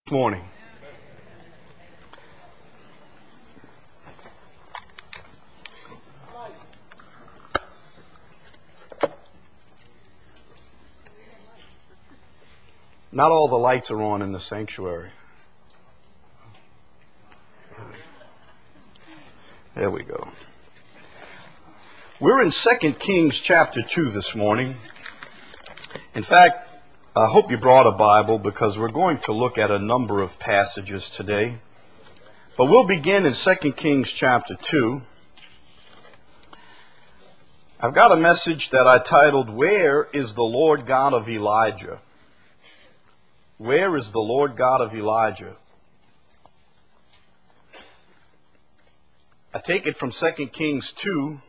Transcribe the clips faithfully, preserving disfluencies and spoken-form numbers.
Morning. Not all the lights are on in the sanctuary. There we go. We're in Second Kings chapter two this morning. In fact, I hope you brought a Bible because we're going to look at a number of passages today. But we'll begin in Second Kings chapter two. I've got a message that I titled, Where is the Lord God of Elijah? Where is the Lord God of Elijah? I take it from Second Kings two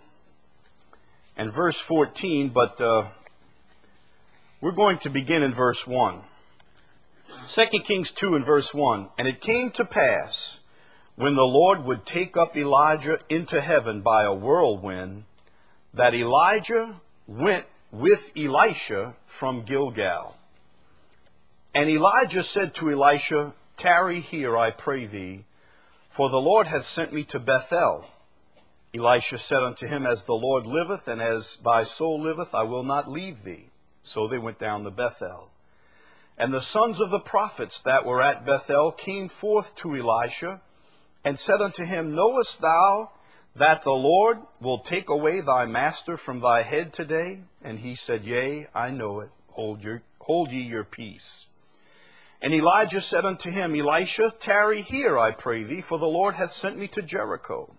and verse fourteen, but uh, we're going to begin in verse one. Second Kings two and verse one. And it came to pass, when the Lord would take up Elijah into heaven by a whirlwind, that Elijah went with Elisha from Gilgal. And Elijah said to Elisha, Tarry here, I pray thee, for the Lord hath sent me to Bethel. Elisha said unto him, As the Lord liveth, and as thy soul liveth, I will not leave thee. So they went down to Bethel. And the sons of the prophets that were at Bethel came forth to Elisha, and said unto him, Knowest thou that the Lord will take away thy master from thy head today? And he said, Yea, I know it. Hold your, hold ye your peace. And Elijah said unto him, Elisha, tarry here, I pray thee, for the Lord hath sent me to Jericho.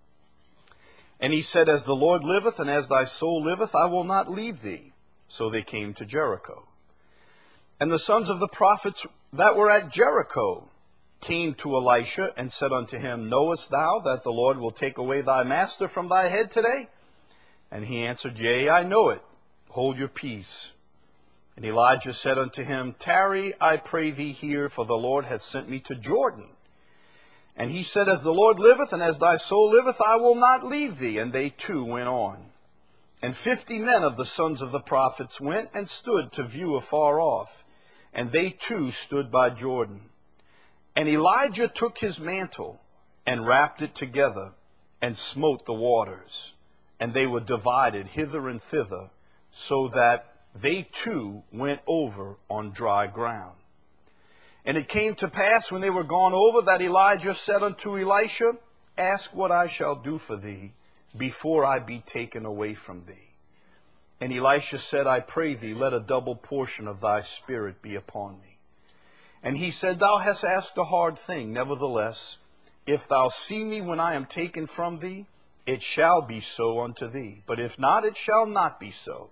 And he said, As the Lord liveth, and as thy soul liveth, I will not leave thee. So they came to Jericho. And the sons of the prophets that were at Jericho came to Elisha, and said unto him, Knowest thou that the Lord will take away thy master from thy head today? And he answered, Yea, I know it. Hold your peace. And Elijah said unto him, Tarry, I pray thee here, for the Lord hath sent me to Jordan. And he said, As the Lord liveth, and as thy soul liveth, I will not leave thee. And they too went on. And fifty men of the sons of the prophets went and stood to view afar off. And they too stood by Jordan. And Elijah took his mantle, and wrapped it together, and smote the waters. And they were divided hither and thither, so that they too went over on dry ground. And it came to pass, when they were gone over, that Elijah said unto Elisha, Ask what I shall do for thee, before I be taken away from thee. And Elisha said, I pray thee, let a double portion of thy spirit be upon me. And he said, Thou hast asked a hard thing. Nevertheless, if thou see me when I am taken from thee, it shall be so unto thee. But if not, it shall not be so.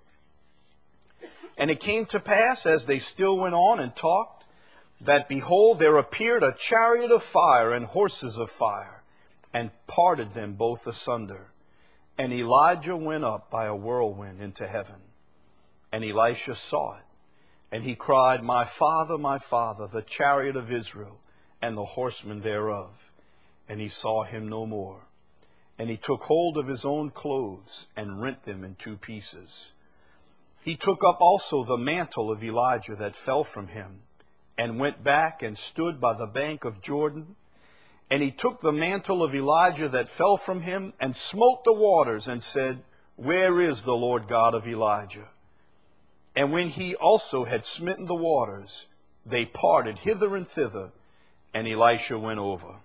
And it came to pass, as they still went on and talked, that behold, there appeared a chariot of fire and horses of fire, and parted them both asunder. And Elijah went up by a whirlwind into heaven. And Elisha saw it. And he cried, My father, my father, the chariot of Israel, and the horsemen thereof. And he saw him no more. And he took hold of his own clothes, and rent them in two pieces. He took up also the mantle of Elijah that fell from him, and went back and stood by the bank of Jordan. And he took the mantle of Elijah that fell from him, and smote the waters, and said, Where is the Lord God of Elijah? And when he also had smitten the waters, they parted hither and thither, and Elisha went over.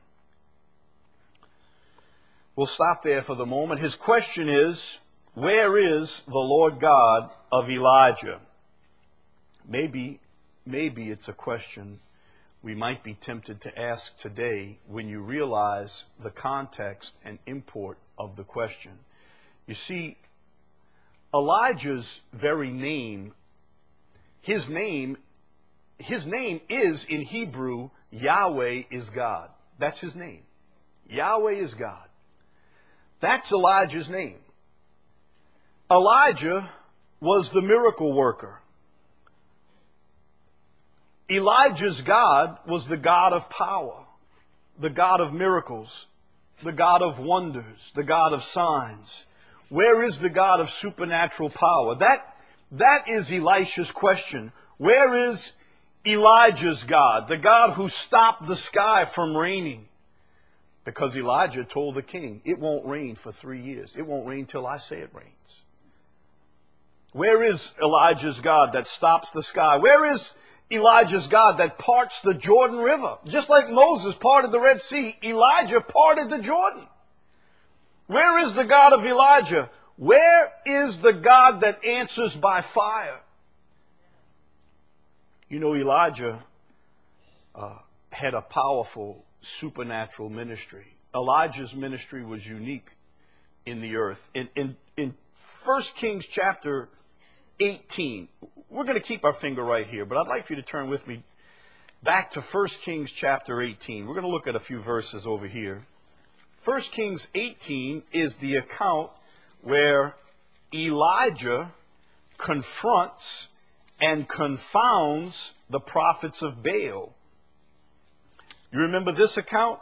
We'll stop there for the moment. His question is, Where is the Lord God of Elijah? Maybe, maybe it's a question we might be tempted to ask today when you realize the context and import of the question. You see, Elijah's very name, his name, his name is in Hebrew, Yahweh is God. That's his name. Yahweh is God. That's Elijah's name. Elijah was the miracle worker. Elijah's God was the God of power, the God of miracles, the God of wonders, the God of signs. Where is the God of supernatural power? That, that is Elisha's question. Where is Elijah's God, the God who stopped the sky from raining. Because Elijah told the king, it won't rain for three years. It won't rain till I say it rains. Where is Elijah's God that stops the sky? Where is Elijah's God that parts the Jordan River? Just like Moses parted the Red Sea, Elijah parted the Jordan. Where is the God of Elijah? Where is the God that answers by fire? You know, Elijah uh, had a powerful supernatural ministry. Elijah's ministry was unique in the earth. In, in, in First Kings chapter eighteen, we're going to keep our finger right here, but I'd like for you to turn with me back to First Kings chapter eighteen. We're going to look at a few verses over here. First Kings eighteen is the account where Elijah confronts and confounds the prophets of Baal. You remember this account?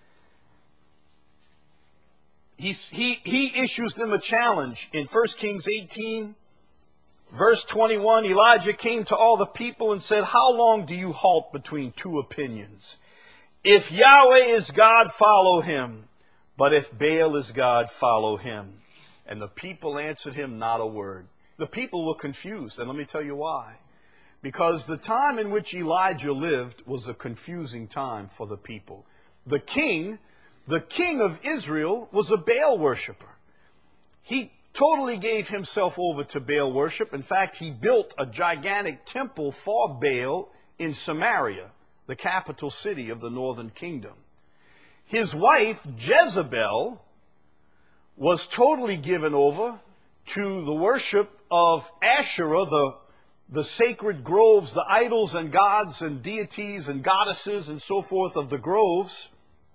He's, he, he issues them a challenge in First Kings eighteen, verse twenty-one. Elijah came to all the people and said, how long do you halt between two opinions? If Yahweh is God, follow him. But if Baal is God, follow him. And the people answered him not a word. The people were confused, and let me tell you why. Because the time in which Elijah lived was a confusing time for the people. The king, the king of Israel, was a Baal worshiper. He totally gave himself over to Baal worship. In fact, he built a gigantic temple for Baal in Samaria, the capital city of the northern kingdom. His wife, Jezebel, was totally given over to the worship of Asherah, the the sacred groves, the idols and gods and deities and goddesses and so forth of the groves.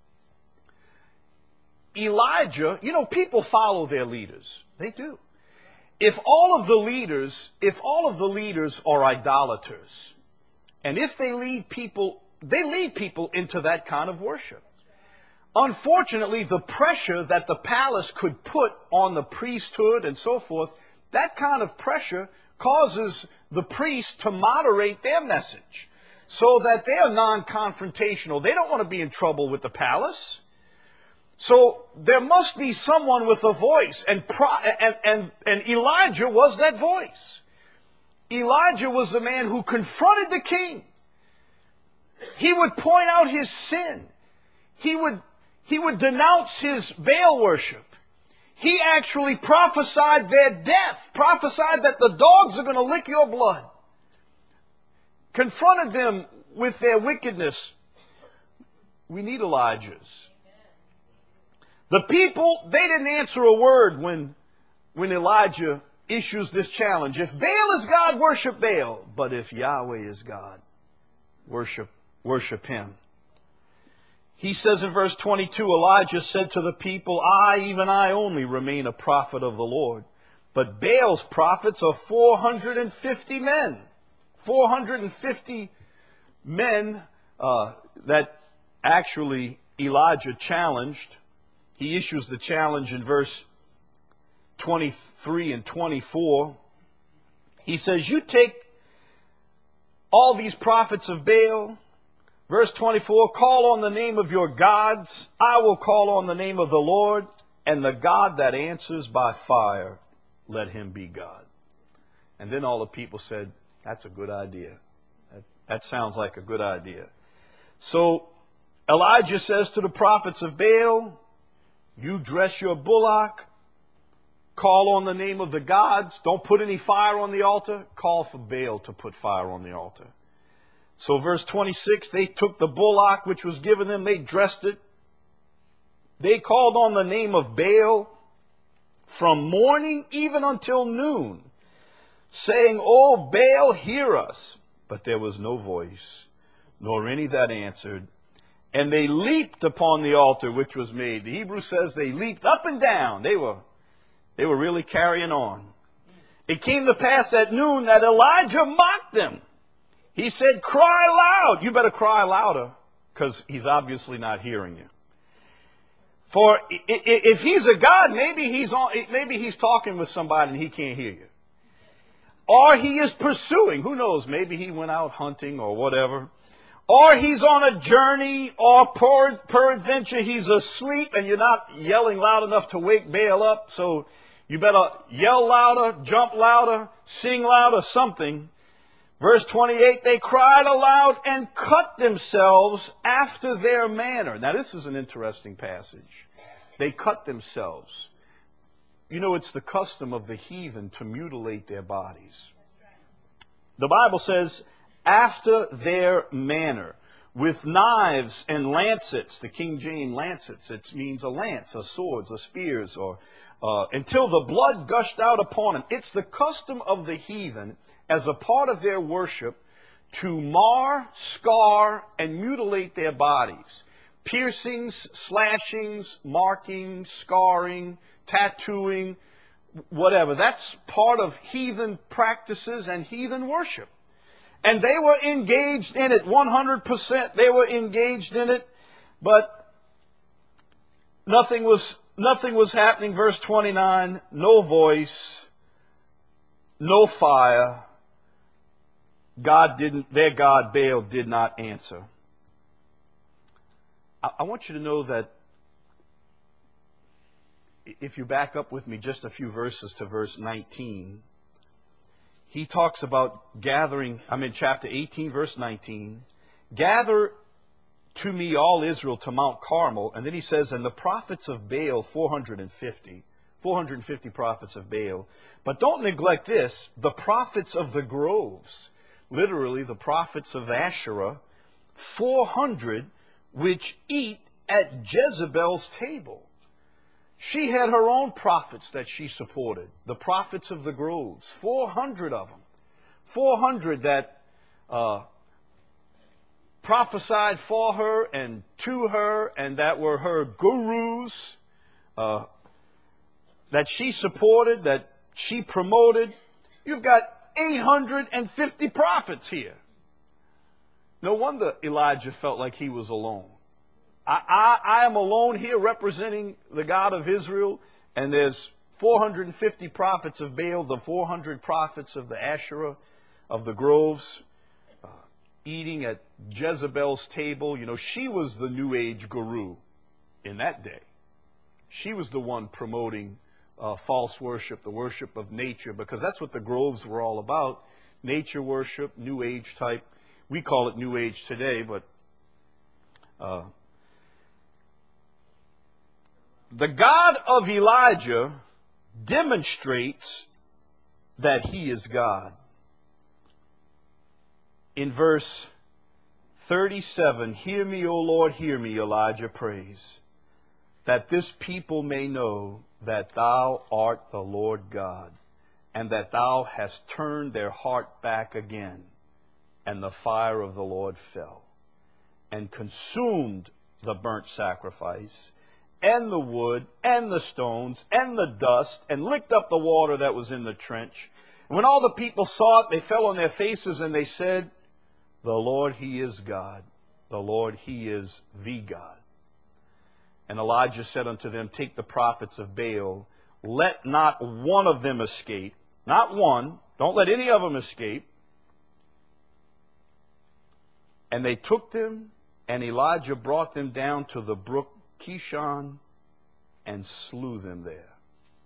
Elijah, you know, people follow their leaders. They do. If all of the leaders, if all of the leaders are idolaters, and if they lead people, they lead people into that kind of worship. Unfortunately, the pressure that the palace could put on the priesthood and so forth, that kind of pressure causes the priests to moderate their message so that they are non-confrontational. They don't want to be in trouble with the palace. So there must be someone with a voice, and, and, and, and Elijah was that voice. Elijah was the man who confronted the king. He would point out his sin. He would, he would denounce his Baal worship. He actually prophesied their death, prophesied that the dogs are going to lick your blood. Confronted them with their wickedness. We need Elijahs. The people, they didn't answer a word when, when Elijah issues this challenge. If Baal is God, worship Baal. But if Yahweh is God, worship, worship him. He says in verse twenty-two, Elijah said to the people, I, even I only, remain a prophet of the Lord. But Baal's prophets are four hundred fifty men. four hundred fifty men uh, that actually Elijah challenged. He issues the challenge in verse twenty-three and twenty-four. He says, you take all these prophets of Baal. Verse twenty-four, call on the name of your gods. I will call on the name of the Lord, and the God that answers by fire, let him be God. And then all the people said, that's a good idea. That, that sounds like a good idea. So Elijah says to the prophets of Baal, you dress your bullock, call on the name of the gods. Don't put any fire on the altar. Call for Baal to put fire on the altar. So verse twenty-six, they took the bullock which was given them, they dressed it. They called on the name of Baal from morning even until noon, saying, O Baal, hear us. But there was no voice, nor any that answered. And they leaped upon the altar which was made. The Hebrew says they leaped up and down. They were, they were really carrying on. It came to pass at noon that Elijah mocked them. He said, cry loud. You better cry louder, because he's obviously not hearing you. For if he's a God, maybe he's on, maybe he's talking with somebody and he can't hear you. Or he is pursuing. Who knows? Maybe he went out hunting or whatever. Or he's on a journey, or per, peradventure he's asleep and you're not yelling loud enough to wake Baal up. So you better yell louder, jump louder, sing louder, something. Verse twenty-eight, they cried aloud and cut themselves after their manner. Now this is an interesting passage. They cut themselves. You know, it's the custom of the heathen to mutilate their bodies. The Bible says, after their manner, with knives and lancets, the King James lancets, it means a lance, or swords, or spears, or uh, until the blood gushed out upon them. It's the custom of the heathen, as a part of their worship, to mar, scar, and mutilate their bodies. Piercings, slashings, marking, scarring, tattooing, whatever. That's part of heathen practices and heathen worship. And they were engaged in it, one hundred percent. They were engaged in it, but nothing was, nothing was happening. Verse twenty-nine, no voice, no fire. God didn't, their God Baal did not answer. I, I want you to know that if you back up with me just a few verses to verse nineteen, he talks about gathering, I'm in chapter eighteen, verse nineteen, gather to me all Israel to Mount Carmel. And then he says, and the prophets of Baal, four hundred fifty, four hundred fifty prophets of Baal. But don't neglect this, the prophets of the groves, literally the prophets of Asherah, four hundred, which eat at Jezebel's table. She had her own prophets that she supported, the prophets of the groves, four hundred of them. four hundred that uh, prophesied for her and to her, and that were her gurus, uh, that she supported, that she promoted. You've got eight hundred fifty prophets here. No wonder Elijah felt like he was alone. I, I, I am alone here representing the God of Israel, and there's four hundred fifty prophets of Baal, the four hundred prophets of the Asherah, of the groves, uh, eating at Jezebel's table. You know, she was the New Age guru in that day. She was the one promoting uh, false worship, the worship of nature, because that's what the groves were all about. Nature worship, New Age type. We call it New Age today, but uh, the God of Elijah demonstrates that he is God. In verse thirty-seven, hear me, O Lord, hear me, Elijah prays, that this people may know that thou art the Lord God, and that thou hast turned their heart back again. And the fire of the Lord fell, and consumed the burnt sacrifice, and the wood, and the stones, and the dust, and licked up the water that was in the trench. And when all the people saw it, they fell on their faces, and they said, the Lord, he is God. The Lord, he is the God. And Elijah said unto them, take the prophets of Baal, let not one of them escape. Not one. Don't let any of them escape. And they took them, and Elijah brought them down to the brook Kishon and slew them there.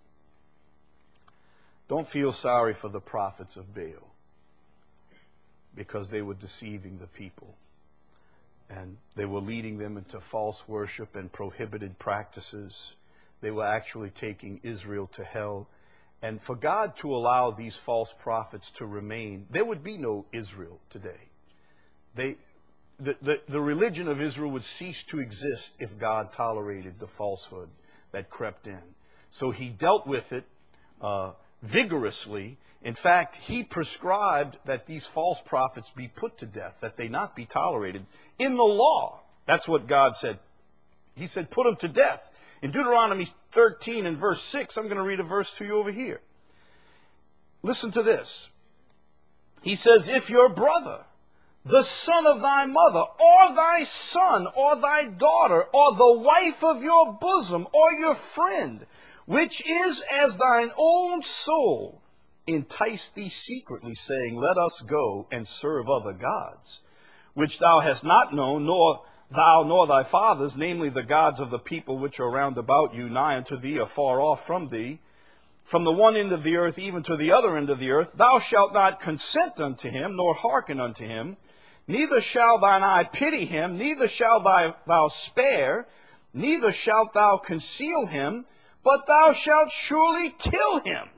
Don't feel sorry for the prophets of Baal, because they were deceiving the people. And they were leading them into false worship and prohibited practices. They were actually taking Israel to hell. And for God to allow these false prophets to remain, there would be no Israel today. They... The, the, the religion of Israel would cease to exist if God tolerated the falsehood that crept in. So he dealt with it uh, vigorously. In fact, he prescribed that these false prophets be put to death, that they not be tolerated. In the law, that's what God said. He said, put them to death. In Deuteronomy thirteen and verse six, I'm going to read a verse to you over here. Listen to this. He says, if your brother, the son of thy mother, or thy son, or thy daughter, or the wife of your bosom, or your friend, which is as thine own soul, entice thee secretly, saying, Let us go and serve other gods, which thou hast not known, nor thou nor thy fathers, namely the gods of the people which are round about you, nigh unto thee, or far off from thee, from the one end of the earth even to the other end of the earth. Thou shalt not consent unto him, nor hearken unto him, neither shall thine eye pity him, neither shalt thou, thou spare, neither shalt thou conceal him, but thou shalt surely kill him.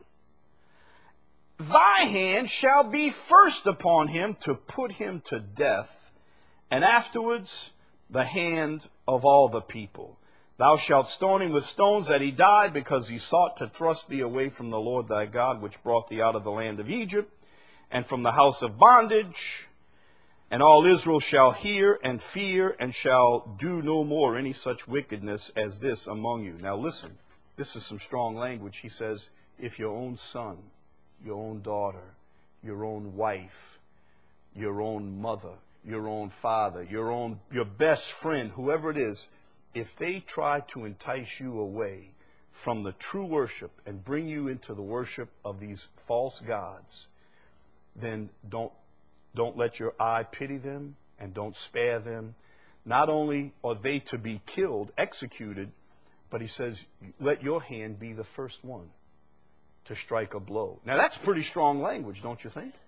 Thy hand shall be first upon him to put him to death, and afterwards the hand of all the people. Thou shalt stone him with stones that he died, because he sought to thrust thee away from the Lord thy God, which brought thee out of the land of Egypt, and from the house of bondage. And all Israel shall hear and fear, and shall do no more any such wickedness as this among you. Now listen, this is some strong language. He says, if your own son, your own daughter, your own wife, your own mother, your own father, your own, your best friend, whoever it is, if they try to entice you away from the true worship and bring you into the worship of these false gods, then don't, don't let your eye pity them, and don't spare them. Not only are they to be killed, executed, but he says, let your hand be the first one to strike a blow. Now that's pretty strong language, don't you think?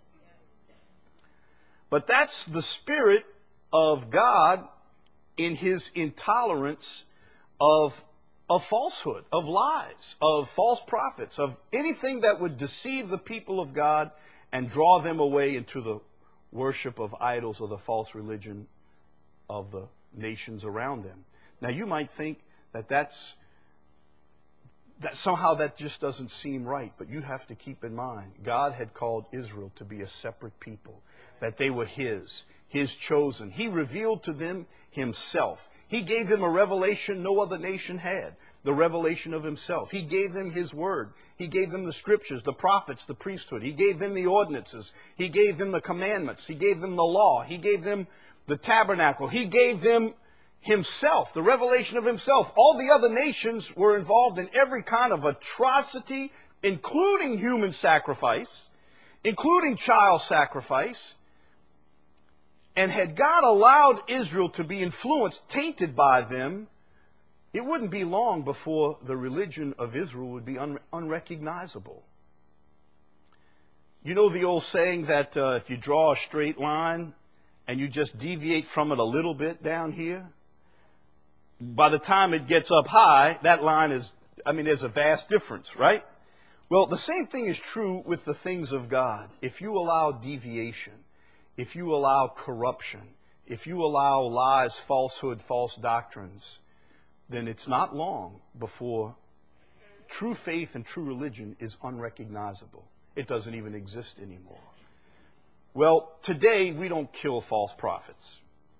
But that's the Spirit of God in his intolerance of, of falsehood, of lies, of false prophets, of anything that would deceive the people of God and draw them away into the worship of idols or the false religion of the nations around them. Now you might think that that's that somehow that just doesn't seem right, but you have to keep in mind, God had called Israel to be a separate people, that they were his, his chosen. He revealed to them himself. He gave them a revelation no other nation had, the revelation of himself. He gave them his word. He gave them the scriptures, the prophets, the priesthood. He gave them the ordinances. He gave them the commandments. He gave them the law. He gave them the tabernacle. He gave them himself, the revelation of himself. All the other nations were involved in every kind of atrocity, including human sacrifice, including child sacrifice. And had God allowed Israel to be influenced, tainted by them, it wouldn't be long before the religion of Israel would be un- unrecognizable. You know the old saying that uh, if you draw a straight line and you just deviate from it a little bit down here, by the time it gets up high, that line is, I mean, there's a vast difference, right? Well, the same thing is true with the things of God. If you allow deviation, if you allow corruption, if you allow lies, falsehood, false doctrines, then it's not long before true faith and true religion is unrecognizable. It doesn't even exist anymore. Well, today we don't kill false prophets.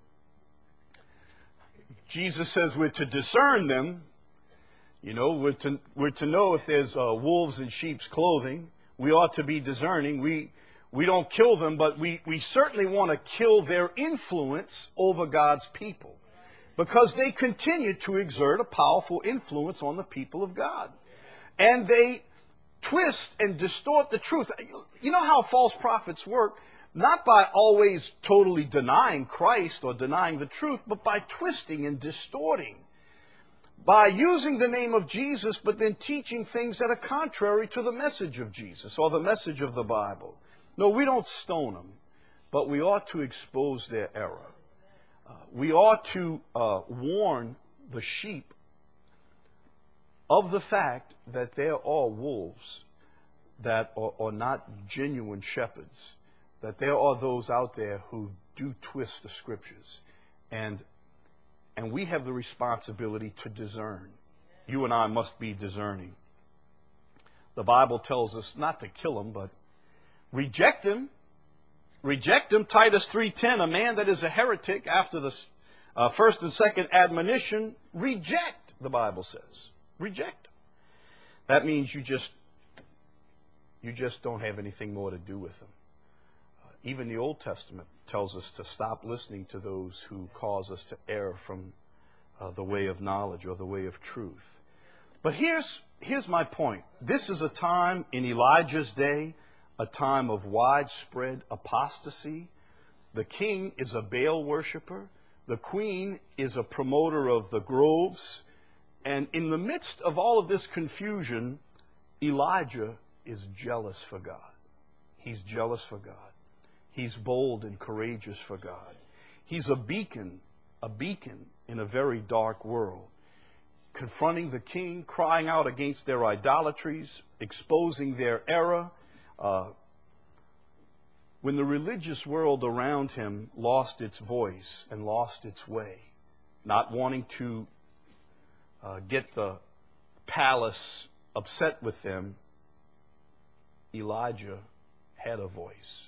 Jesus says we're to discern them. You know, we're to, we're to know if there's uh, wolves in sheep's clothing. We ought to be discerning. We, we don't kill them, but we, we certainly want to kill their influence over God's people, because they continue to exert a powerful influence on the people of God. And they twist and distort the truth. You know how false prophets work? Not by always totally denying Christ or denying the truth, but by twisting and distorting. By using the name of Jesus, but then teaching things that are contrary to the message of Jesus or the message of the Bible. No, we don't stone them, but we ought to expose their error. Uh, we ought to uh, warn the sheep of the fact that there are wolves that are, are not genuine shepherds, that there are those out there who do twist the scriptures. And, and we have the responsibility to discern. You and I must be discerning. The Bible tells us not to kill them, but reject them. Reject them. Titus three ten, a man that is a heretic after the uh, first and second admonition, reject, the Bible says. Reject. That means you just, you just don't have anything more to do with them. Even the Old Testament tells us to stop listening to those who cause us to err from uh, the way of knowledge or the way of truth. But here's, here's my point. This is a time in Elijah's day a time of widespread apostasy. The king is a Baal worshiper. The queen is a promoter of the groves. And in the midst of all of this confusion, Elijah is jealous for God. He's jealous for God. He's bold and courageous for God. He's a beacon, a beacon in a very dark world, confronting the king, crying out against their idolatries, exposing their error. Uh, when the religious world around him lost its voice and lost its way, not wanting to uh, get the palace upset with them, Elijah had a voice.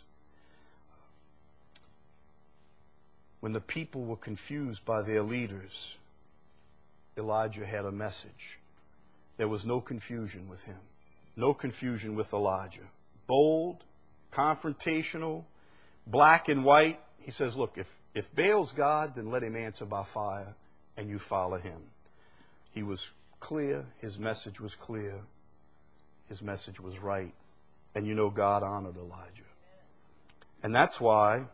When the people were confused by their leaders, Elijah had a message. There was no confusion with him. No confusion with Elijah. Bold, confrontational, black and white. He says, look, if, if Baal's God, then let him answer by fire, and you follow him. He was clear. His message was clear. His message was right. And you know God honored Elijah. And that's why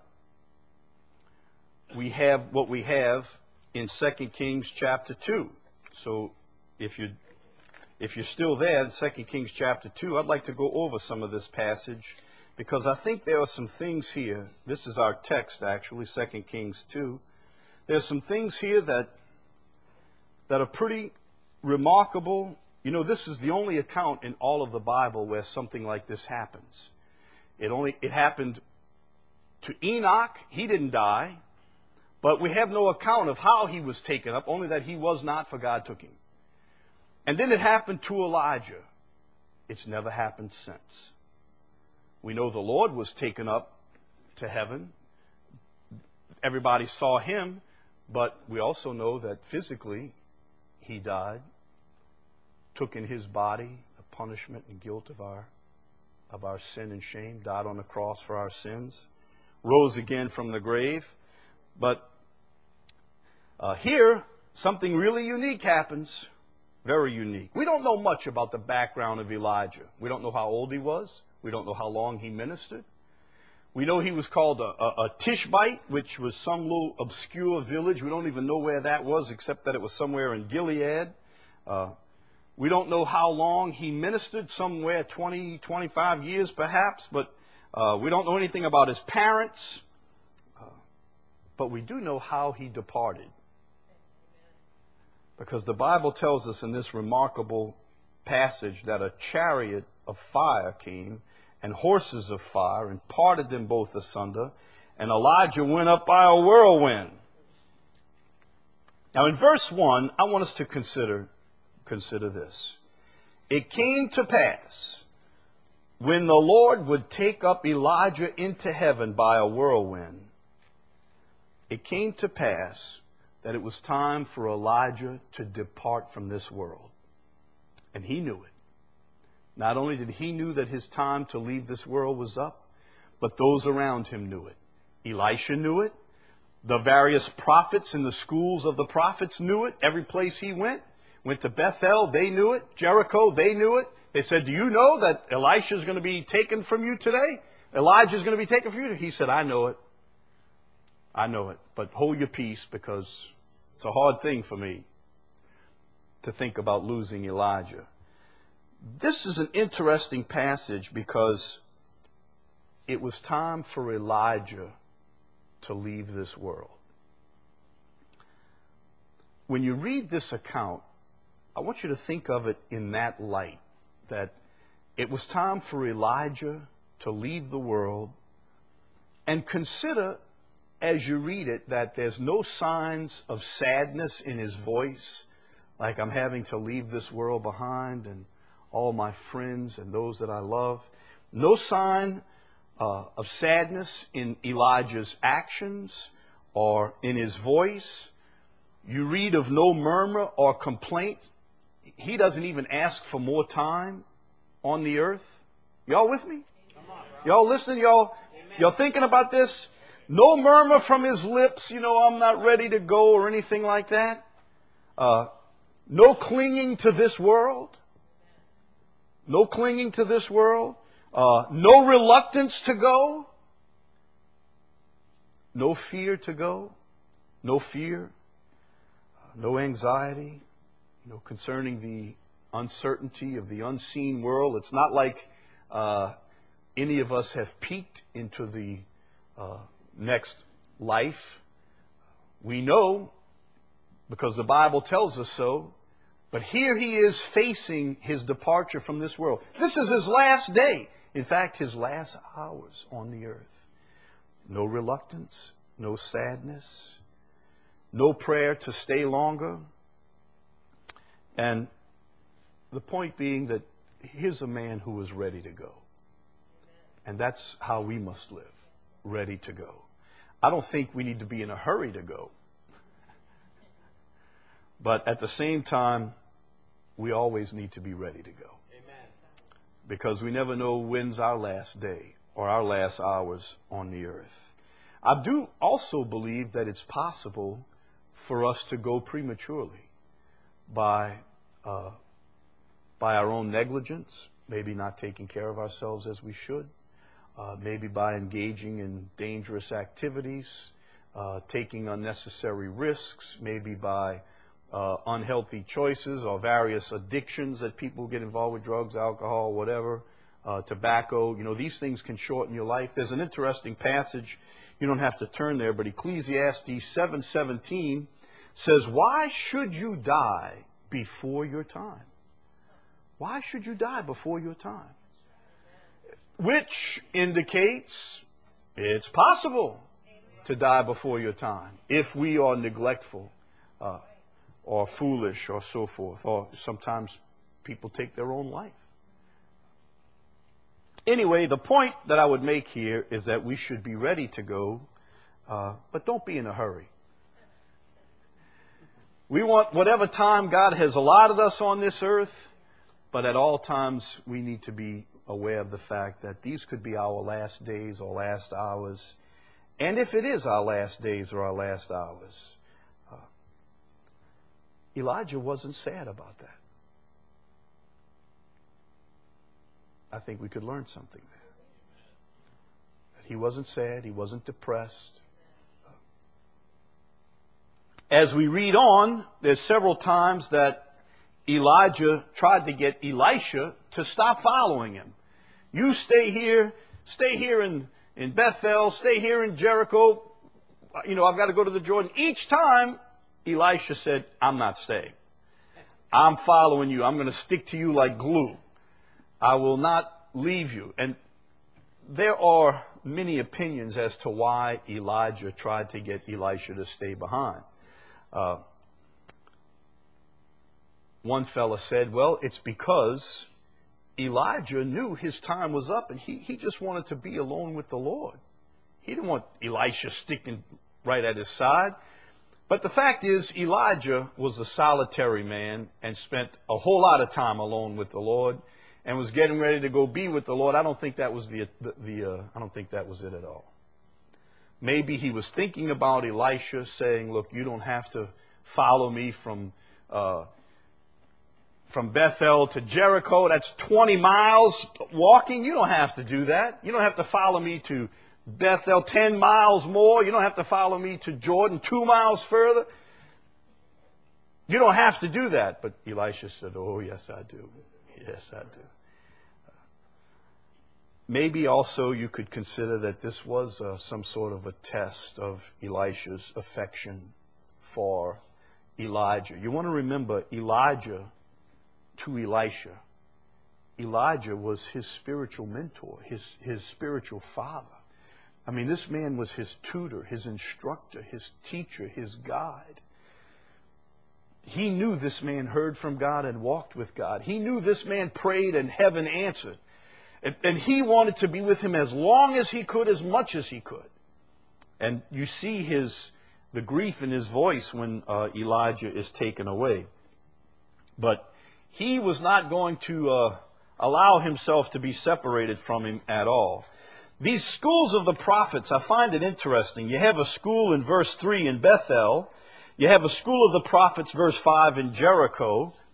we have what we have in Second Kings chapter two. So if you if you're still there, Second Kings chapter two, I'd like to go over some of this passage because I think there are some things here. This is our text actually, Second Kings two. There's some things here that that are pretty remarkable. You know, this is the only account in all of the Bible where something like this happens. It only it happened to Enoch. He didn't die. But we have no account of how he was taken up, only that he was not, for God took him. And then it happened to Elijah. It's never happened since. We know the Lord was taken up to heaven. Everybody saw him, but we also know that physically he died, took in his body the punishment and guilt of our, of our sin and shame, died on the cross for our sins, rose again from the grave. But uh, here, something really unique happens. Very unique. We don't know much about the background of Elijah. We don't know how old he was. We don't know how long he ministered. We know he was called a, a, a Tishbite, which was some little obscure village. We don't even know where that was, except that it was somewhere in Gilead. Uh, we don't know how long he ministered, somewhere twenty, twenty-five years perhaps, but uh, we don't know anything about his parents. But we do know how he departed. Because the Bible tells us in this remarkable passage that a chariot of fire came and horses of fire and parted them both asunder, and Elijah went up by a whirlwind. Now in verse one, I want us to consider, consider this. It came to pass when the Lord would take up Elijah into heaven by a whirlwind, it came to pass that it was time for Elijah to depart from this world. And he knew it. Not only did he knew that his time to leave this world was up, but those around him knew it. Elisha knew it. The various prophets in the schools of the prophets knew it. Every place he went, went to Bethel, they knew it. Jericho, they knew it. They said, do you know that Elisha is going to be taken from you today? Elijah is going to be taken from you? He said, I know it. I know it, but hold your peace because it's a hard thing for me to think about losing Elijah. This is an interesting passage because it was time for Elijah to leave this world. When you read this account, I want you to think of it in that light, that it was time for Elijah to leave the world, and consider as you read it that there's no signs of sadness in his voice, like I'm having to leave this world behind and all my friends and those that I love. No sign uh, of sadness in Elijah's actions or in his voice. You read of no murmur or complaint. He doesn't even ask for more time on the earth. Y'all with me? Y'all listening? Y'all, y'all thinking about this? No murmur from his lips, you know, I'm not ready to go or anything like that. Uh, no clinging to this world. No clinging to this world. Uh, no reluctance to go. No fear to go. No fear. Uh, no anxiety. You know, concerning the uncertainty of the unseen world. It's not like uh, any of us have peeked into the uh, next life. We know, because the Bible tells us so, but here he is facing his departure from this world. This is his last day. In fact, his last hours on the earth. No reluctance, no sadness, no prayer to stay longer. And the point being that here's a man who was ready to go. And that's how we must live, ready to go. I don't think we need to be in a hurry to go. But at the same time, we always need to be ready to go. Amen. Because we never know when's our last day or our last hours on the earth. I do also believe that it's possible for us to go prematurely by uh, by our own negligence, maybe not taking care of ourselves as we should, uh, maybe by engaging in dangerous activities, uh, taking unnecessary risks, maybe by uh, unhealthy choices or various addictions that people get involved with, drugs, alcohol, whatever, uh, tobacco. You know, these things can shorten your life. There's an interesting passage. You don't have to turn there, but Ecclesiastes seven seventeen says, "Why should you die before your time?" Why should you die before your time? Which indicates it's possible to die before your time if we are neglectful uh, or foolish or so forth. Or sometimes people take their own life. Anyway, the point that I would make here is that we should be ready to go, uh, but don't be in a hurry. We want whatever time God has allotted us on this earth, but at all times we need to be aware of the fact that these could be our last days or last hours. And if it is our last days or our last hours, uh, Elijah wasn't sad about that. I think we could learn something there. That he wasn't sad, he wasn't depressed. As we read on, there's several times that Elijah tried to get Elisha to stop following him. You stay here, stay here in, in Bethel, stay here in Jericho. You know, I've got to go to the Jordan. Each time, Elisha said, I'm not staying. I'm following you. I'm going to stick to you like glue. I will not leave you. And there are many opinions as to why Elijah tried to get Elisha to stay behind. Uh, One fella said, well, it's because Elijah knew his time was up and he, he just wanted to be alone with the Lord. He didn't want Elisha sticking right at his side. But the fact is, Elijah was a solitary man and spent a whole lot of time alone with the Lord and was getting ready to go be with the Lord. I don't think that was the, the, the uh, I don't think that was it at all. Maybe he was thinking about Elisha, saying, look, you don't have to follow me from uh, From Bethel to Jericho. That's twenty miles walking. You don't have to do that. You don't have to follow me to Bethel, ten miles more. You don't have to follow me to Jordan, two miles further. You don't have to do that. But Elisha said, oh, yes, I do. Yes, I do. Maybe also you could consider that this was uh, some sort of a test of Elisha's affection for Elijah. You want to remember Elijah to Elisha. Elijah was his spiritual mentor, his, his spiritual father. I mean, this man was his tutor, his instructor, his teacher, his guide. He knew this man heard from God and walked with God. He knew this man prayed and heaven answered. And, and he wanted to be with him as long as he could, as much as he could. And you see his the grief in his voice when uh, Elijah is taken away. But he was not going to uh, allow himself to be separated from him at all. These schools of the prophets, I find it interesting. You have a school in verse three in Bethel. You have a school of the prophets, verse five, in Jericho.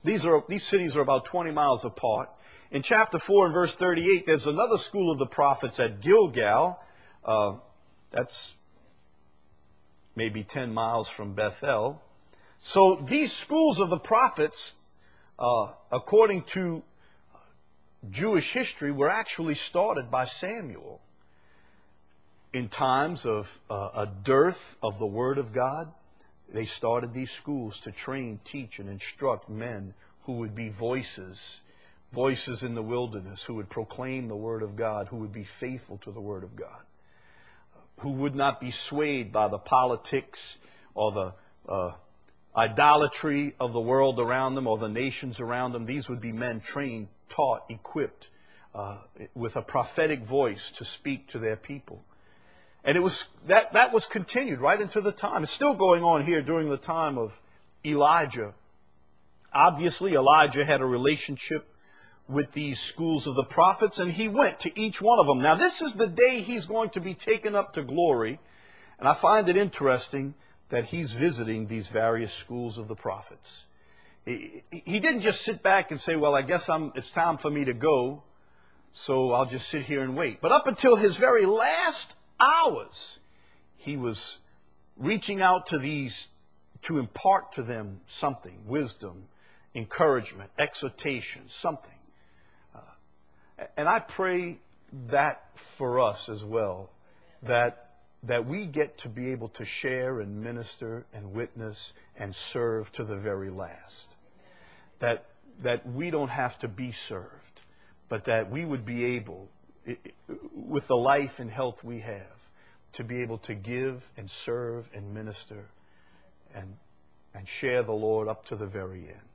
These are these cities are about twenty miles apart. In chapter four and verse thirty-eight, there's another school of the prophets at Gilgal. Uh, that's maybe ten miles from Bethel. So these schools of the prophets, uh, according to Jewish history, were actually started by Samuel. In times of uh, a dearth of the Word of God, they started these schools to train, teach, and instruct men who would be voices, voices in the wilderness, who would proclaim the Word of God, who would be faithful to the Word of God, who would not be swayed by the politics or the uh, idolatry of the world around them or the nations around them. These would be men trained, taught, equipped uh, with a prophetic voice to speak to their people. And it was that, that was continued right into the time. It's still going on here during the time of Elijah. Obviously, Elijah had a relationship with these schools of the prophets, and he went to each one of them. Now, this is the day he's going to be taken up to glory, and I find it interesting that he's visiting these various schools of the prophets. He, he didn't just sit back and say, well, I guess I'm, it's time for me to go, so I'll just sit here and wait. But up until his very last hours, he was reaching out to these to impart to them something, wisdom, encouragement, exhortation, something. Uh, and I pray that for us as well, that, that we get to be able to share and minister and witness and serve to the very last. That, that we don't have to be served, but that we would be able, with the life and health we have, to be able to give and serve and minister and, and share the Lord up to the very end.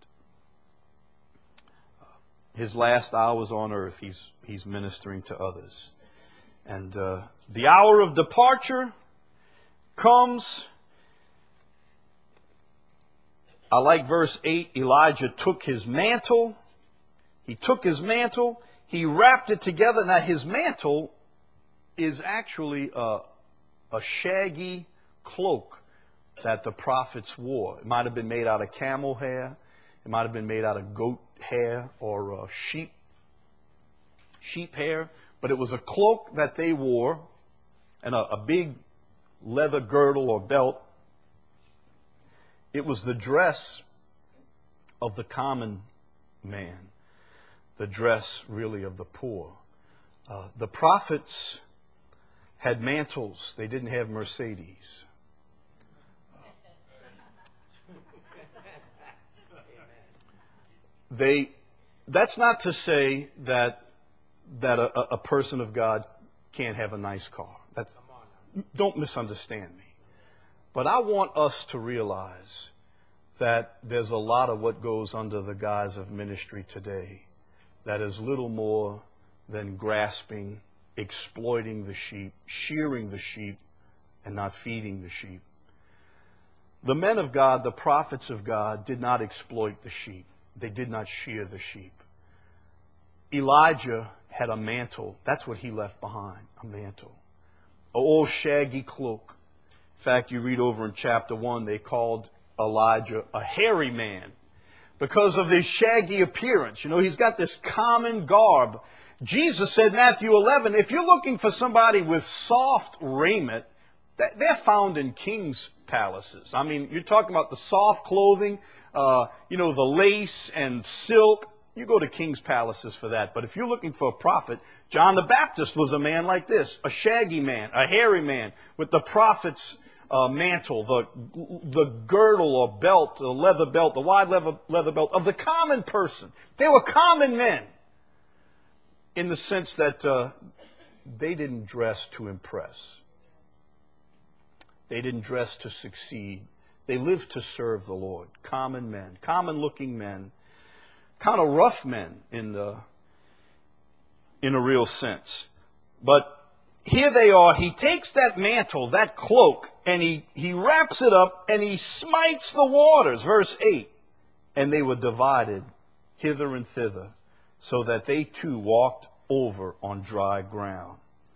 Uh, his last hours on earth, he's, he's ministering to others. And uh, the hour of departure comes. I like verse eight. Elijah took his mantle. He took his mantle. He wrapped it together. Now, his mantle is actually a, a shaggy cloak that the prophets wore. It might have been made out of camel hair. It might have been made out of goat hair or uh, sheep, sheep hair. But it was a cloak that they wore and a, a big leather girdle or belt. It was the dress of the common man. The dress, really, of the poor. Uh, the prophets had mantles. They didn't have Mercedes. They. That's not to say that that a, a person of God can't have a nice car. That's, don't misunderstand me. But I want us to realize that there's a lot of what goes under the guise of ministry today that is little more than grasping, exploiting the sheep, shearing the sheep, and not feeding the sheep. The men of God, the prophets of God, did not exploit the sheep. They did not shear the sheep. Elijah had a mantle. That's what he left behind, a mantle. An old shaggy cloak. In fact, you read over in chapter one, they called Elijah a hairy man because of his shaggy appearance. You know, he's got this common garb. Jesus said, Matthew eleven, if you're looking for somebody with soft raiment, they're found in king's palaces. I mean, you're talking about the soft clothing, uh, you know, the lace and silk. You go to king's palaces for that. But if you're looking for a prophet, John the Baptist was a man like this, a shaggy man, a hairy man with the prophet's uh, mantle, the, the girdle or belt, the leather belt, the wide leather, leather belt of the common person. They were common men in the sense that uh, they didn't dress to impress. They didn't dress to succeed. They lived to serve the Lord. Common men, common-looking men. Kind of rough men in the, in a real sense. But here they are. He takes that mantle, that cloak, and he, he wraps it up and he smites the waters. Verse eight. And they were divided hither and thither, so that they too walked over on dry ground.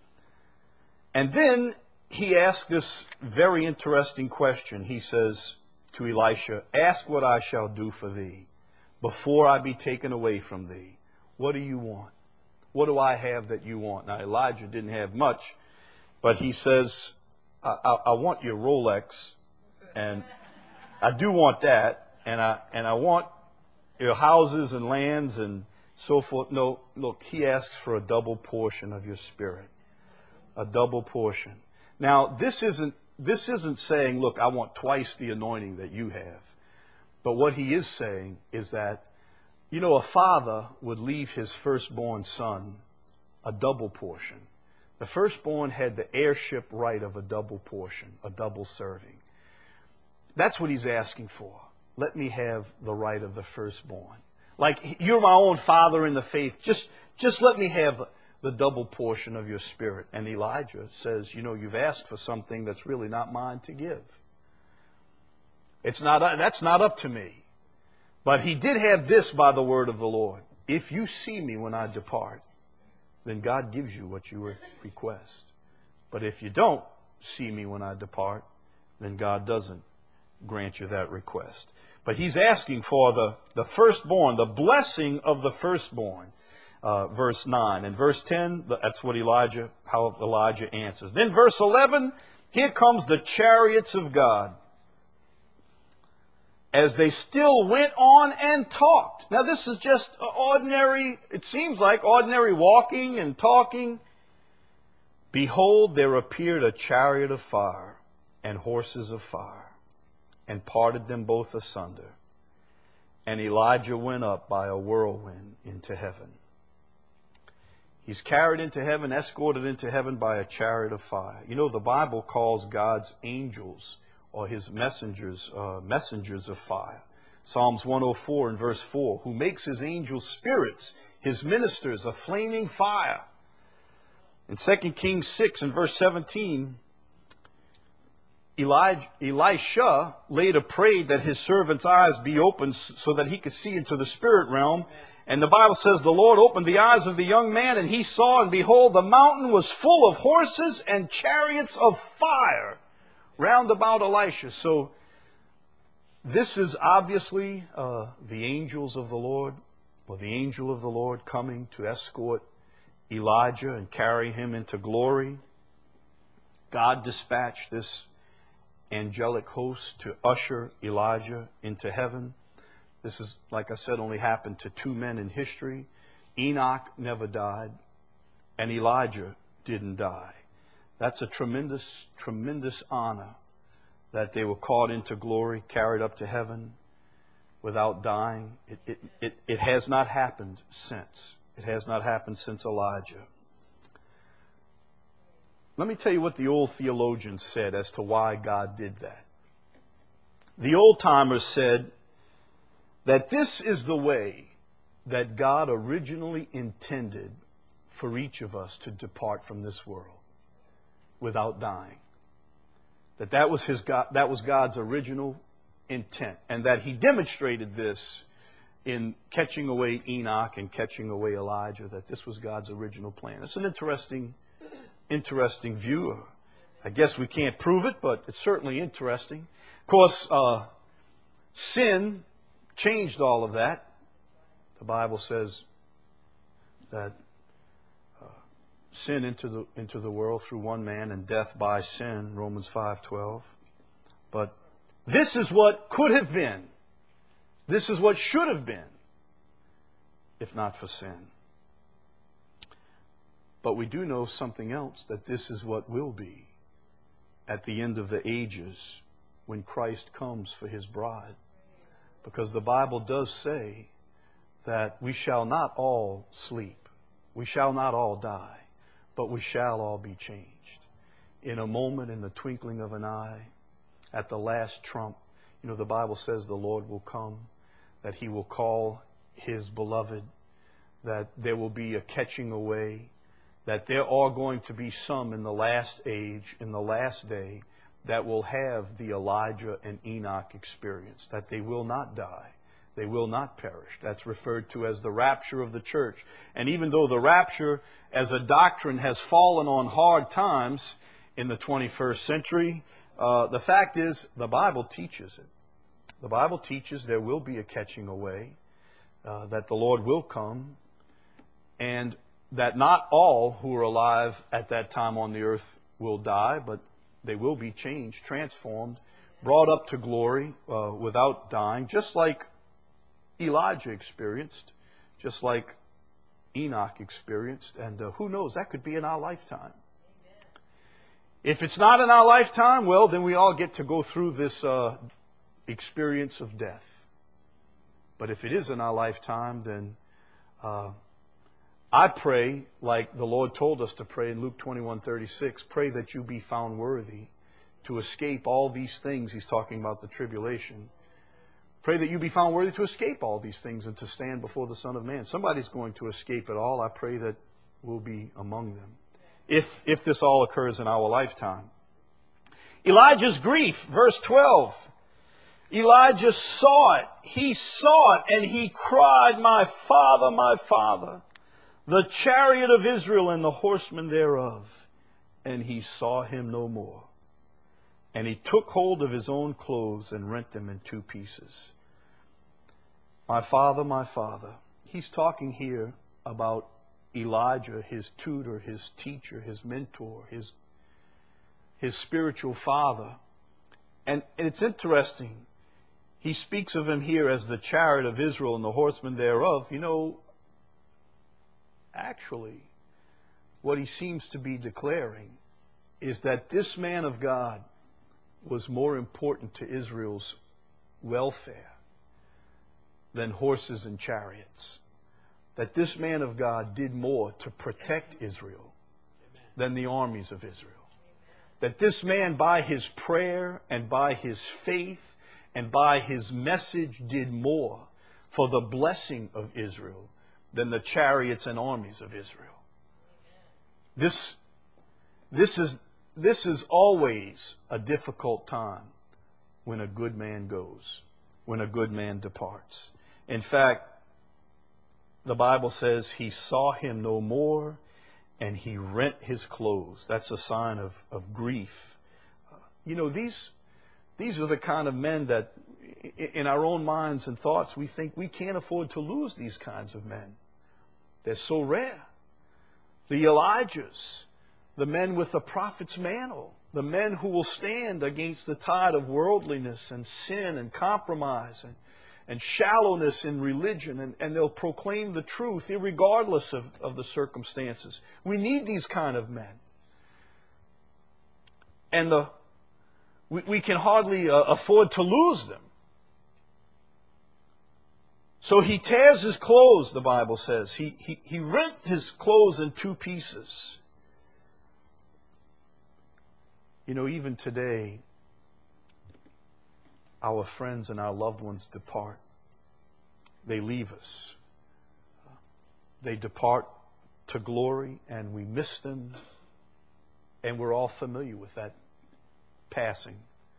And then he asked this very interesting question. He says to Elisha, ask what I shall do for thee. before I be taken away from thee. What do you want? What do I have that you want? Now, Elijah didn't have much, but he says, I, I, I want your Rolex, and I do want that, and I and I want your houses and lands and so forth. No, look, he asks for a double portion of your spirit. A double portion. Now, this isn't this isn't saying, look, I want twice the anointing that you have. But what he is saying is that, you know, a father would leave his firstborn son a double portion. The firstborn had the heirship right of a double portion, a double serving. That's what he's asking for. Let me have the right of the firstborn. Like, you're my own father in the faith. Just, just let me have the double portion of your spirit. And Elijah says, you know, you've asked for something that's really not mine to give. It's not, that's not up to me. But he did have this by the word of the Lord. If you see me when I depart, then God gives you what you request. But if you don't see me when I depart, then God doesn't grant you that request. But he's asking for the, the firstborn, the blessing of the firstborn. Uh, verse nine. And verse ten, that's what Elijah, how Elijah answers. Then verse eleven, here comes the chariots of God, as they still went on and talked. Now this is just ordinary, it seems like ordinary walking and talking. Behold, there appeared a chariot of fire and horses of fire, and parted them both asunder. And Elijah went up by a whirlwind into heaven. He's carried into heaven, escorted into heaven by a chariot of fire. You know, the Bible calls God's angels, or his messengers, uh, messengers of fire. Psalms one oh four and verse four, who makes his angels spirits, his ministers a flaming fire. In Second Kings six and verse seventeen, Elijah, Elisha later prayed that his servant's eyes be opened so that he could see into the spirit realm. And the Bible says the Lord opened the eyes of the young man, and he saw, and behold, the mountain was full of horses and chariots of fire round about Elisha. So this is obviously uh, the angels of the Lord, or the angel of the Lord coming to escort Elijah and carry him into glory. God dispatched this angelic host to usher Elijah into heaven. This is, like I said, only happened to two men in history. Enoch never died, and Elijah didn't die. That's a tremendous, tremendous honor that they were caught into glory, carried up to heaven without dying. It, it, it, it has not happened since. It has not happened since Elijah. Let me tell you what the old theologians said as to why God did that. The old-timers said that this is the way that God originally intended for each of us to depart from this world without dying. That that was his God, that was God's original intent, and that he demonstrated this in catching away Enoch and catching away Elijah, that this was God's original plan. It's an interesting interesting view. I guess we can't prove it, but it's certainly interesting. Of course, uh, sin changed all of that. The Bible says that uh, sin into the into the world through one man, and death by sin, Romans five twelve. But this is what could have been. This is what should have been, if not for sin. But we do know something else, that this is what will be at the end of the ages when Christ comes for his bride. Because the Bible does say that we shall not all sleep. We shall not all die, but we shall all be changed. In a moment, in the twinkling of an eye, at the last trump. You know, the Bible says the Lord will come, that he will call his beloved, that there will be a catching away, that there are going to be some in the last age, in the last day, that will have the Elijah and Enoch experience, that they will not die, they will not perish. That's referred to as the rapture of the church. And even though the rapture as a doctrine has fallen on hard times in the twenty-first century, uh, the fact is the Bible teaches it. The Bible teaches there will be a catching away. uh, that the Lord will come, and that not all who are alive at that time on the earth will die, but they will be changed, transformed, brought up to glory uh, without dying, just like Elijah experienced, just like Enoch experienced, and uh, who knows, that could be in our lifetime. If it's not in our lifetime, well, then we all get to go through this uh, experience of death. But if it is in our lifetime, then uh, I pray, like the Lord told us to pray in Luke twenty-one thirty-six, pray that you be found worthy to escape all these things. He's talking about the tribulation. Pray that you be found worthy to escape all these things and to stand before the Son of Man. Somebody's going to escape it all. I pray that we'll be among them, if if this all occurs in our lifetime. Elijah's grief, verse twelve. Elijah saw it. He saw it, and he cried, "My father, my father, the chariot of Israel and the horsemen thereof." And he saw him no more. And he took hold of his own clothes and rent them in two pieces. My father, my father. He's talking here about Elijah, his tutor, his teacher, his mentor, his, his spiritual father. And it's interesting. He speaks of him here as the chariot of Israel and the horsemen thereof. You know, actually, what he seems to be declaring is that this man of God was more important to Israel's welfare than horses and chariots. That this man of God did more to protect Israel than the armies of Israel. That this man, by his prayer and by his faith and by his message, did more for the blessing of Israel than the chariots and armies of Israel. This, this is This is always a difficult time when a good man goes, when a good man departs. In fact, the Bible says he saw him no more and he rent his clothes. That's a sign of, of grief. Uh, you know, these, these are the kind of men that in our own minds and thoughts we think we can't afford to lose these kinds of men. They're so rare. The Elijahs, the men with the prophet's mantle, the men who will stand against the tide of worldliness and sin and compromise and, and shallowness in religion, and, and they'll proclaim the truth irregardless of, of the circumstances. We need these kind of men. And the, we, we can hardly uh, afford to lose them. So he tears his clothes, the Bible says. He, he, he rent his clothes in two pieces. You know, even today, our friends and our loved ones depart. They leave us. They depart to glory, and we miss them, and we're all familiar with that passing.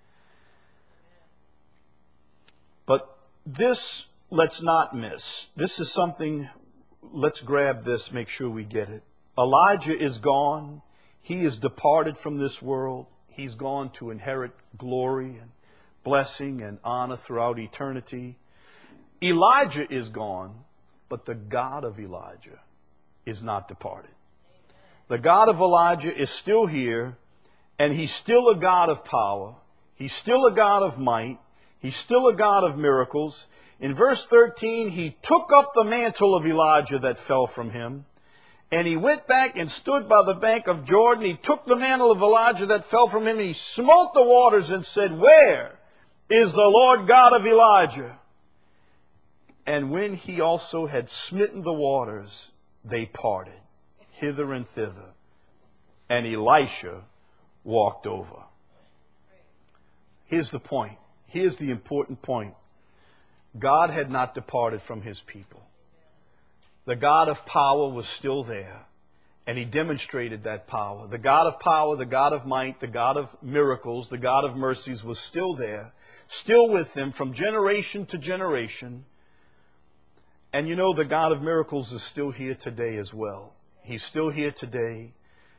But this, let's not miss. This is something, let's grab this, make sure we get it. Elijah is gone. He is departed from this world. He's gone to inherit glory and blessing and honor throughout eternity. Elijah is gone, but the God of Elijah is not departed. The God of Elijah is still here, and he's still a God of power. He's still a God of might. He's still a God of miracles. In verse thirteen, he took up the mantle of Elijah that fell from him, and he went back and stood by the bank of Jordan. He took the mantle of Elijah that fell from him, and he smote the waters and said, "Where is the Lord God of Elijah?" And when he also had smitten the waters, they parted hither and thither, and Elisha walked over. Here's the point. Here's the important point. God had not departed from his people. The God of power was still there, and he demonstrated that power. The God of power, the God of might, the God of miracles, the God of mercies was still there, still with them from generation to generation. And you know, the God of miracles is still here today as well. He's still here today.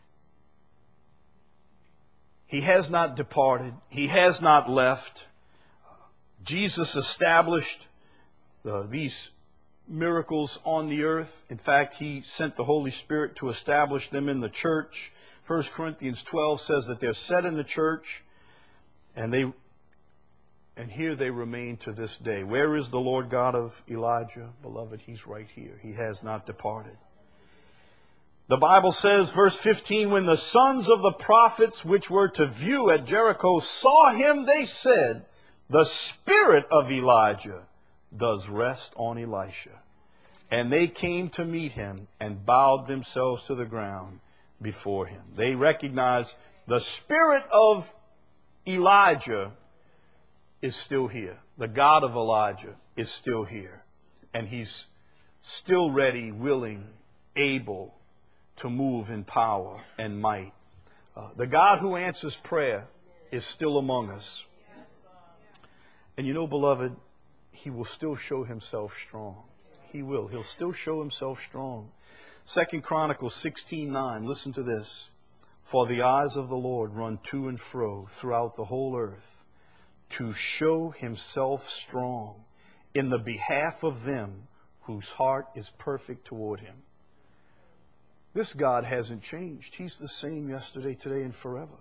He has not departed. He has not left. Jesus established uh, these miracles on the earth. In fact, he sent the Holy Spirit to establish them in the church. First Corinthians twelve says that they're set in the church, and they and here they remain to this day. Where is the Lord God of Elijah? Beloved, he's right here. He has not departed. The Bible says, verse fifteen, when the sons of the prophets which were to view at Jericho saw him, they said, the spirit of Elijah does rest on Elisha. And they came to meet him and bowed themselves to the ground before him. They recognized the spirit of Elijah is still here. The God of Elijah is still here. And he's still ready, willing, able to move in power and might. Uh, the God who answers prayer is still among us. And you know, beloved, he will still show himself strong. He will. He'll still show himself strong. Second Chronicles sixteen nine. Listen to this. For the eyes of the Lord run to and fro throughout the whole earth, to show himself strong in the behalf of them whose heart is perfect toward him. This God hasn't changed. He's the same yesterday, today, and forever.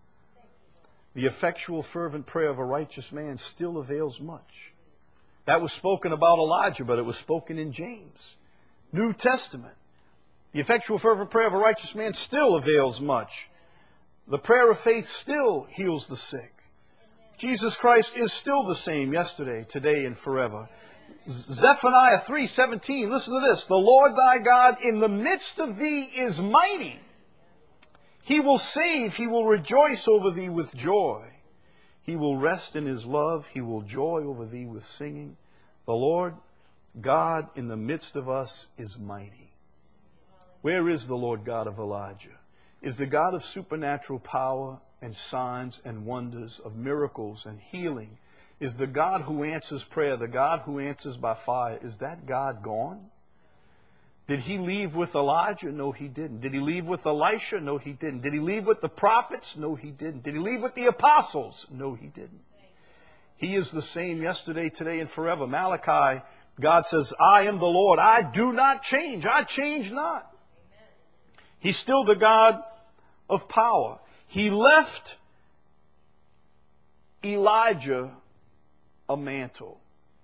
The effectual, fervent prayer of a righteous man still avails much. That was spoken about Elijah, but it was spoken in James. New Testament. The effectual, fervent prayer of a righteous man still avails much. The prayer of faith still heals the sick. Jesus Christ is still the same yesterday, today, and forever. Zephaniah three seventeen, listen to this. The Lord thy God in the midst of thee is mighty. He will save, he will rejoice over thee with joy. He will rest in his love. He will joy over thee with singing. The Lord God in the midst of us is mighty. Where is the Lord God of Elijah? Is the God of supernatural power and signs and wonders, of miracles and healing? Is the God who answers prayer, the God who answers by fire, is that God gone? Did he leave with Elijah? No, he didn't. Did he leave with Elisha? No, he didn't. Did he leave with the prophets? No, he didn't. Did he leave with the apostles? No, he didn't. He is the same yesterday, today, and forever. Malachi, God says, I am the Lord. I do not change. I change not. He's still the God of power. He left Elijah a mantle.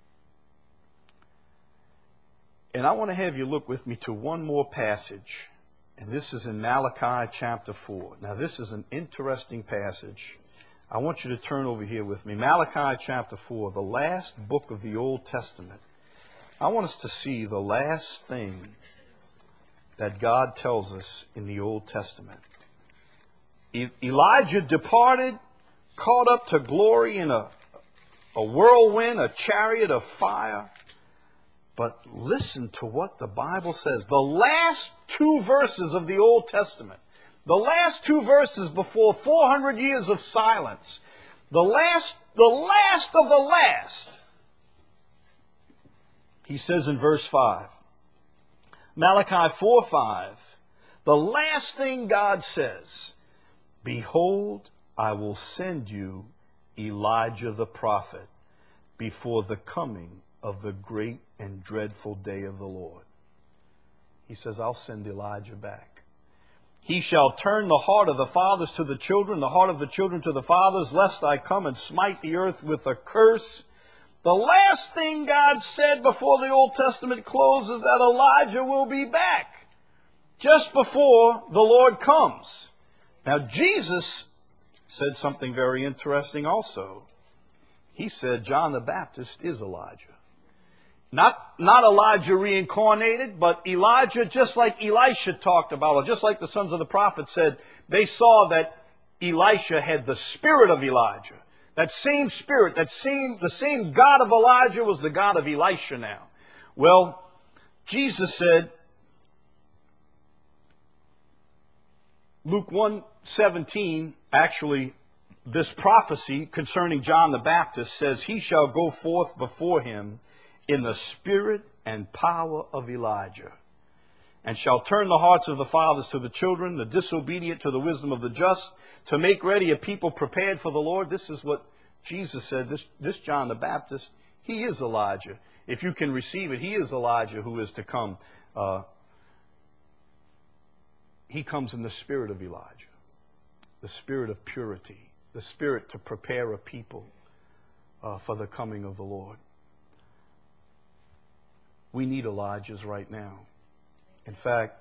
And I want to have you look with me to one more passage. And this is in Malachi chapter four. Now this is an interesting passage. I want you to turn over here with me. Malachi chapter four, the last book of the Old Testament. I want us to see the last thing that God tells us in the Old Testament. E- Elijah departed, caught up to glory in a, a whirlwind, a chariot of fire. But listen to what the Bible says. The last two verses of the Old Testament. The last two verses before four hundred years of silence. The last, the last of the last. He says in verse five. Malachi four five. The last thing God says. Behold, I will send you Elijah the prophet before the coming of the great and dreadful day of the Lord. He says, I'll send Elijah back. He shall turn the heart of the fathers to the children, the heart of the children to the fathers, lest I come and smite the earth with a curse. The last thing God said before the Old Testament closes, that Elijah will be back just before the Lord comes. Now, Jesus said something very interesting also. He said John the Baptist is Elijah. Not, not Elijah reincarnated, but Elijah, just like Elisha talked about, or just like the sons of the prophet said, they saw that Elisha had the spirit of Elijah. That same spirit, that same, the same God of Elijah was the God of Elisha now. Well, Jesus said, Luke one seventeen, actually, this prophecy concerning John the Baptist says, he shall go forth before him in the spirit and power of Elijah, and shall turn the hearts of the fathers to the children, the disobedient to the wisdom of the just, to make ready a people prepared for the Lord. This is what Jesus said. This, this John the Baptist, He is Elijah. If you can receive it, he is Elijah who is to come. Uh, he comes in the spirit of Elijah, the spirit of purity, the spirit to prepare a people uh, for the coming of the Lord. We need Elijahs right now. In fact,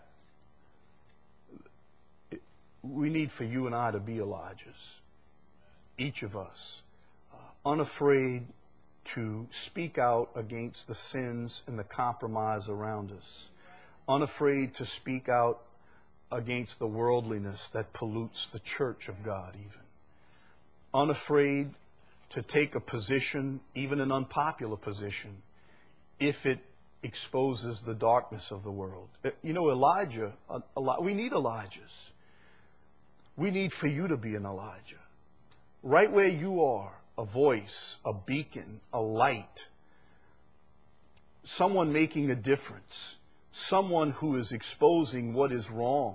we need for you and I to be Elijahs. Each of us, uh, unafraid to speak out against the sins and the compromise around us. Unafraid to speak out against the worldliness that pollutes the church of God even. Unafraid to take a position, even an unpopular position, if it exposes the darkness of the world. You know, Elijah, we need Elijahs. We need for you to be an Elijah. Right where you are, a voice, a beacon, a light, someone making a difference, someone who is exposing what is wrong.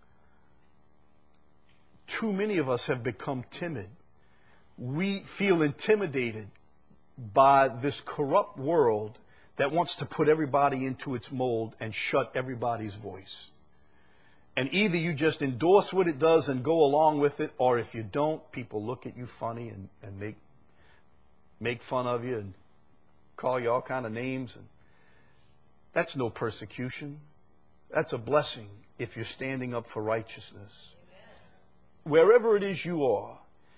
Too many of us have become timid. We feel intimidated by this corrupt world that wants to put everybody into its mold and shut everybody's voice. And either you just endorse what it does and go along with it, or if you don't, people look at you funny and, and make make fun of you and call you all kind of names. And that's no persecution. That's a blessing if you're standing up for righteousness. Amen. Wherever it is you are,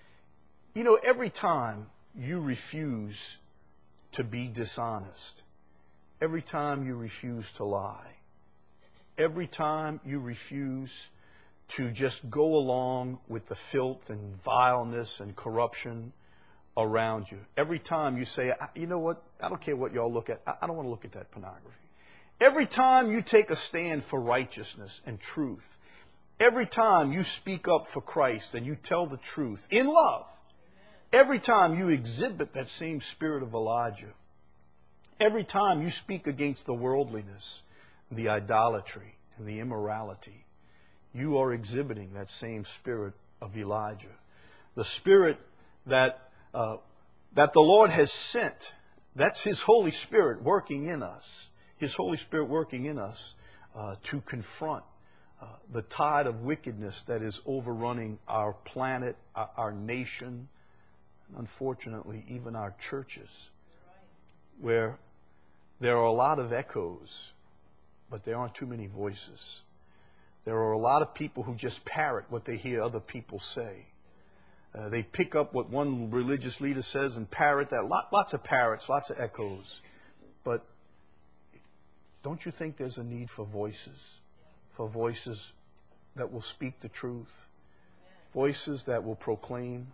you know, every time you refuse to be dishonest, every time you refuse to lie, every time you refuse to just go along with the filth and vileness and corruption around you, every time you say, you know what, I don't care what y'all look at, I don't want to look at that pornography. Every time you take a stand for righteousness and truth, every time you speak up for Christ and you tell the truth in love, every time you exhibit that same spirit of Elijah, every time you speak against the worldliness, the idolatry, and the immorality, you are exhibiting that same spirit of Elijah. The spirit that, uh, that the Lord has sent, that's His Holy Spirit working in us. His Holy Spirit working in us uh, to confront uh, the tide of wickedness that is overrunning our planet, our, our nation, and unfortunately even our churches, where there are a lot of echoes, but there aren't too many voices. There are a lot of people who just parrot what they hear other people say. Uh, they pick up what one religious leader says and parrot that. Lot, lots of parrots, lots of echoes. But don't you think there's a need for voices? For voices that will speak the truth. Voices that will proclaim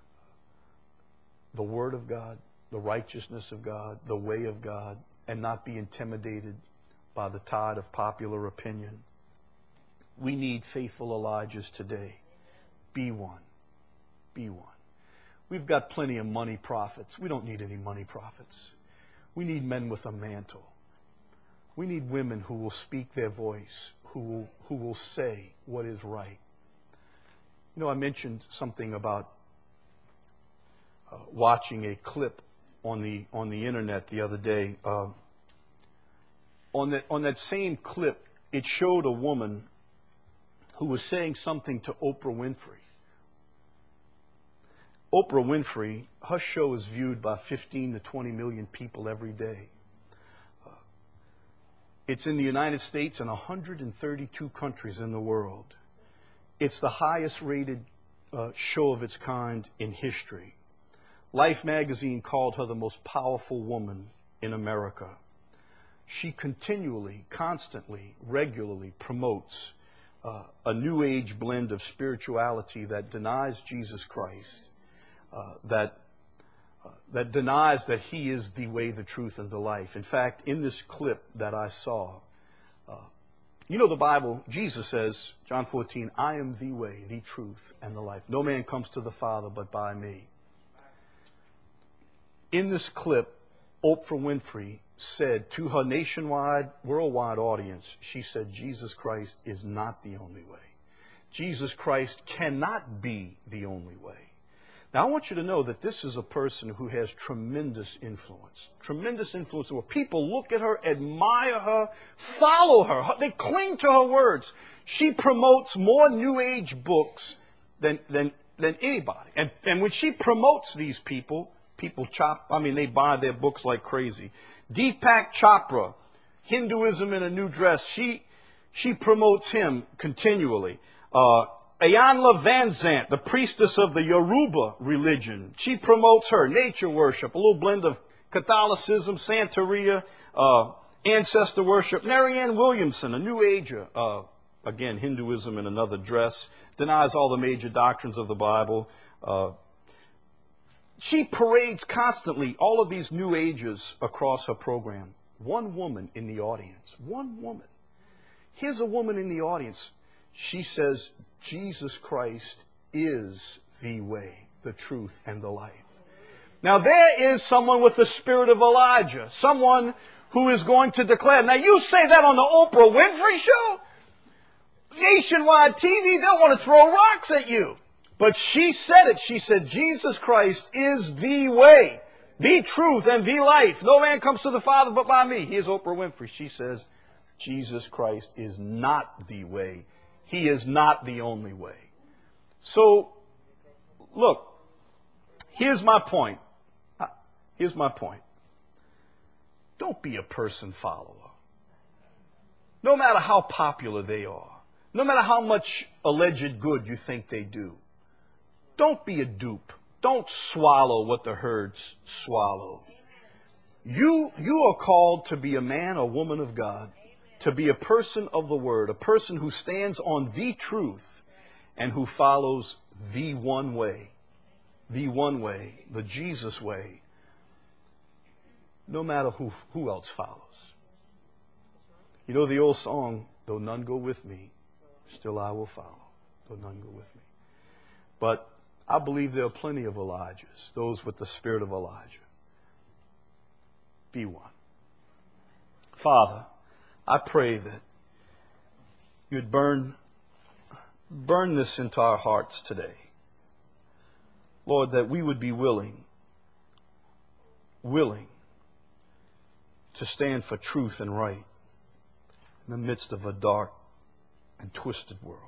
the Word of God, the righteousness of God, the way of God, and not be intimidated by the tide of popular opinion. We need faithful Elijahs today. Be one. Be one. We've got plenty of money prophets. We don't need any money prophets. We need men with a mantle. We need women who will speak their voice, who will, who will say what is right. You know, I mentioned something about uh, watching a clip on the on the internet the other day. Uh, on that on that same clip, it showed a woman who was saying something to Oprah Winfrey. Oprah Winfrey, her show is viewed by fifteen to twenty million people every day. Uh, it's in the United States and one hundred thirty-two countries in the world. It's the highest rated uh, show of its kind in history. Life magazine called her the most powerful woman in America. She continually, constantly, regularly promotes uh, a new age blend of spirituality that denies Jesus Christ, uh, that uh, that denies that He is the way, the truth, and the life. In fact, in this clip that I saw, uh, you know the Bible, Jesus says, John fourteen, I am the way, the truth, and the life. No man comes to the Father but by me. In this clip, Oprah Winfrey said to her nationwide, worldwide audience, she said, Jesus Christ is not the only way. Jesus Christ cannot be the only way. Now, I want you to know that this is a person who has tremendous influence. Tremendous influence. Where people look at her, admire her, follow her. They cling to her words. She promotes more New Age books than than than anybody. And and when she promotes these people, people chop. I mean, they buy their books like crazy. Deepak Chopra, Hinduism in a New Dress. She she promotes him continually. Uh, Ayanla Vanzant, the priestess of the Yoruba religion. She promotes her. Nature worship, a little blend of Catholicism, Santeria, uh, ancestor worship. Marianne Williamson, a New Ager, uh, again, Hinduism in another dress, denies all the major doctrines of the Bible. Uh, she parades constantly all of these New Agers across her program. One woman in the audience. One woman. Here's a woman in the audience. She says, Jesus Christ is the way, the truth, and the life. Now there is someone with the spirit of Elijah. Someone who is going to declare. Now you say that on the Oprah Winfrey Show? Nationwide T V, they'll want to throw rocks at you. But she said it. She said, Jesus Christ is the way, the truth, and the life. No man comes to the Father but by me. Here's Oprah Winfrey. She says, Jesus Christ is not the way. He is not the only way. So, look, here's my point. Here's my point. Don't be a person follower. No matter how popular they are, no matter how much alleged good you think they do, don't be a dupe. Don't swallow what the herds swallow. You, you are called to be a man or woman of God, to be a person of the Word, a person who stands on the truth and who follows the one way, the one way, the Jesus way, no matter who, who else follows. You know the old song, though none go with me, still I will follow, though none go with me. But I believe there are plenty of Elijahs, those with the spirit of Elijah. Be one. Father, I pray that you'd burn, burn this into our hearts today. Lord, that we would be willing, willing to stand for truth and right in the midst of a dark and twisted world.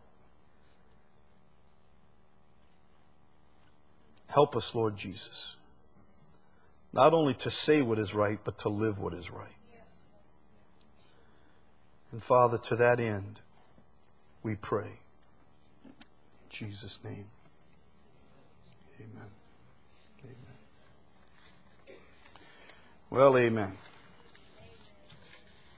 Help us, Lord Jesus, not only to say what is right, but to live what is right. And Father, to that end, we pray. In Jesus' name, amen. Amen. Well, amen.